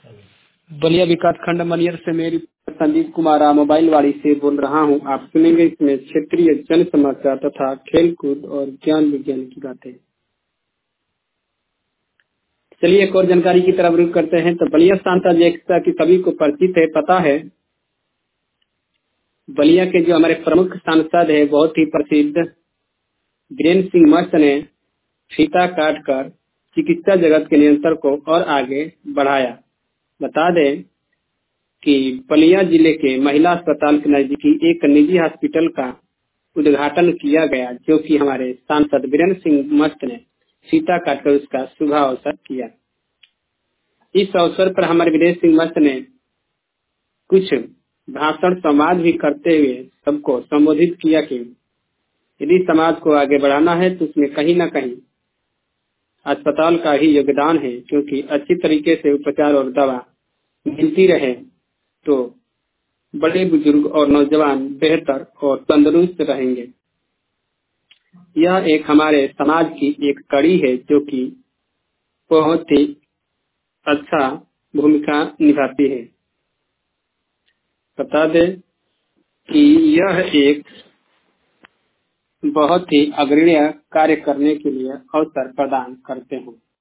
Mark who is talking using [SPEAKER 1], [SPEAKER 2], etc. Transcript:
[SPEAKER 1] बलिया विकासखंड मनियर से मेरी संदीप कुमार मोबाइलवाड़ी से बोल रहा हूं। आप सुनेंगे इसमें क्षेत्रीय जन समाचार तथा खेल कूद और ज्ञान विज्ञान की बातें। चलिए एक और जानकारी की तरफ रुख करते हैं। तो बलिया सांसद जैसा कि सभी को परिचित है, पता है, बलिया के जो हमारे प्रमुख सांसद है, बहुत ही प्रसिद्ध वीरेंद्र सिंह मस्त ने फीता काटकर चिकित्सा जगत के निरंतर को और आगे बढ़ाया। बता दें कि बलिया जिले के महिला अस्पताल के नजदीकी एक निजी हॉस्पिटल का उद्घाटन किया गया, जो कि हमारे सांसद वीरेंद्र सिंह मस्त ने फीता काटकर उसका शुभ अवसर किया। इस अवसर पर हमारे वीरेंद्र सिंह मस्त ने कुछ भाषण संवाद भी करते हुए सबको संबोधित किया कि यदि समाज को आगे बढ़ाना है तो उसमें कहीं न कहीं अस्पताल का ही योगदान है, क्योंकि अच्छी तरीके से उपचार और दवा मिलती रहे तो बड़े बुजुर्ग और नौजवान बेहतर और तंदुरुस्त रहेंगे। यह एक हमारे समाज की एक कड़ी है जो कि बहुत ही अच्छा भूमिका निभाती है। बता दें कि यह एक बहुत ही अग्रणीय कार्य करने के लिए अवसर प्रदान करते हैं।